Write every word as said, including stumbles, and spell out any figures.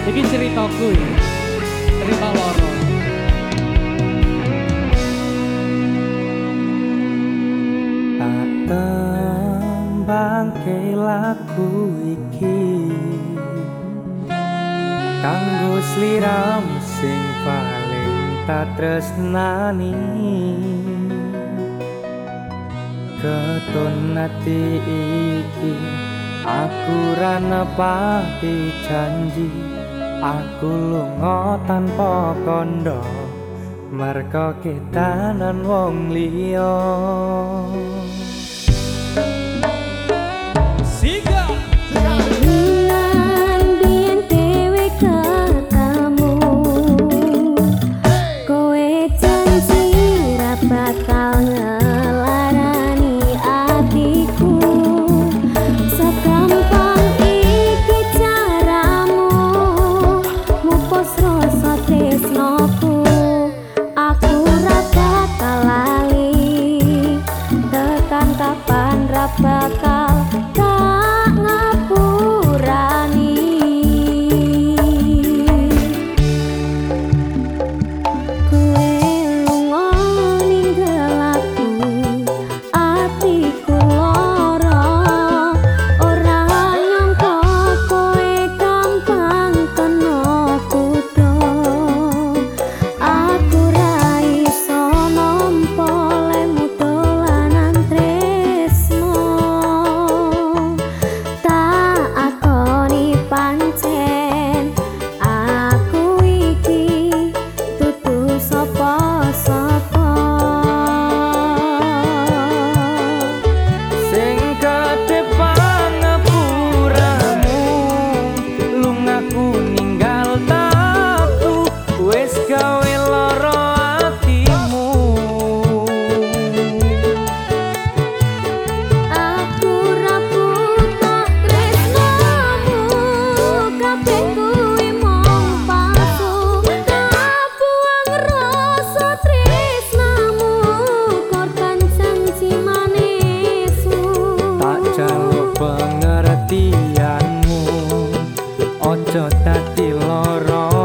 Iki ceritaku ya, cerita loro. Tak tembangke lagu iki kanggo sliramu sing paling tak tresnani. Keton ati iki aku ra nepati janji, aku lunga tanpa kandha merga ketanan wong liya. Bakal tak ngapurani. Kowe lunga ninggal aku, atiku lara. Ora nyangka kowe gampang kena kudo. Aku ra iso nampa lemu dolanan tresno. Pancen aku iki tutu sapa-sapa Sing kedepan ngapuramu, lungaku ninggal taku, wis gawe lara atimu. Aku ra butuh tresnamu, kabeh kuwi mung palsu. Kabuang rasa tresnamu, korban janji manismu. Tak jaluk pengertianmu, ojo dadi lara